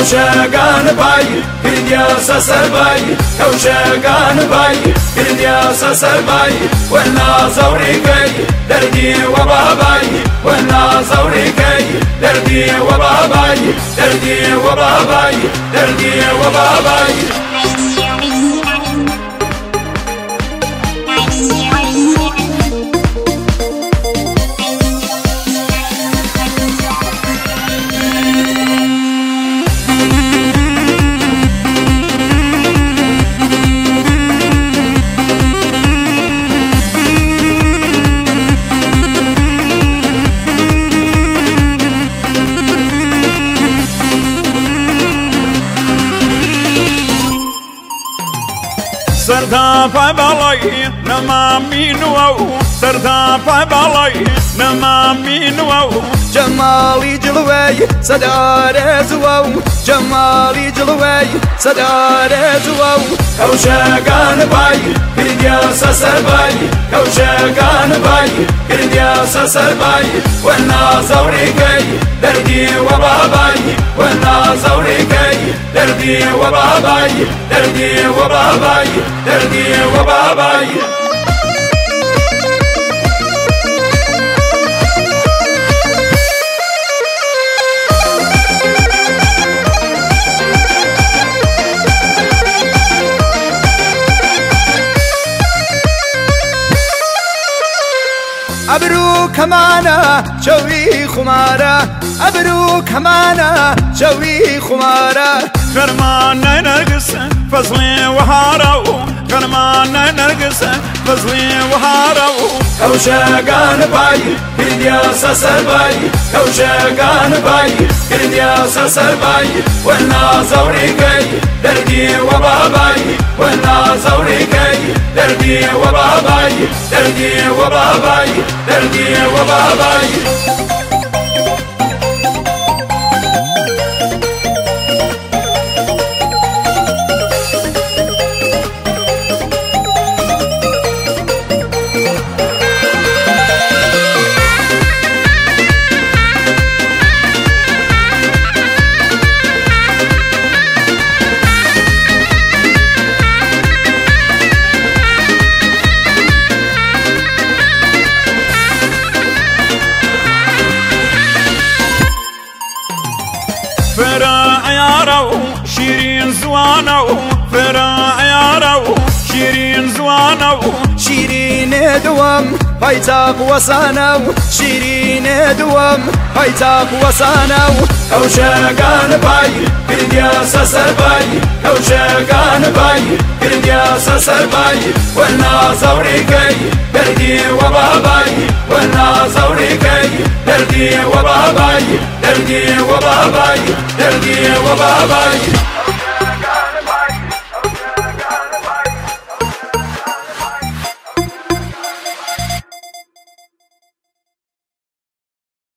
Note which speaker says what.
Speaker 1: كوشاقان باي كرديا سسر باي كوشاقان باي كرديا سسر باي وانا زوري كي دردي وباباي وانا زوري كي دردي وباباي دردي وباباي دردي وباباي
Speaker 2: سردا پای نما مینو سردا پای نما مینو
Speaker 1: جمالي جلوي صدار زواو جمالي جلوي صدار زواو كوشاقان باي كرديا سسر باي كوشاقان باي كرديا سسر باي وانا زوري كي دردي وباباي وانا زوري كي دردي وباباي دردي وباباي دردي وباباي أبرو كمانا شوي خمارة أبرو كمانا شوي خمارة
Speaker 2: فرمان نرقص فصلي وهارو فرمان نرقص فصلي وهارو
Speaker 1: كوشاقان باي كرديا سسر باي كوشاقان باي كرديا سسر باي وانا زوري كي دردي وباباي وانا زوري كي دردي وباباي دردي وباباي دردي وباباي
Speaker 2: فرا عيارو شيرين زوانو فرا عيارو شيرين زوانو
Speaker 1: شيرين دوام هايتاب وسانو شيرين دوام هايتاب وسانو كوشاقان باي كرديا سسر باي كوشاقان باي كرديا سسر باي وانا زوري كي دردي وباباي وانا زوري كي دردي وباباي دردي وباباي دردي وباباي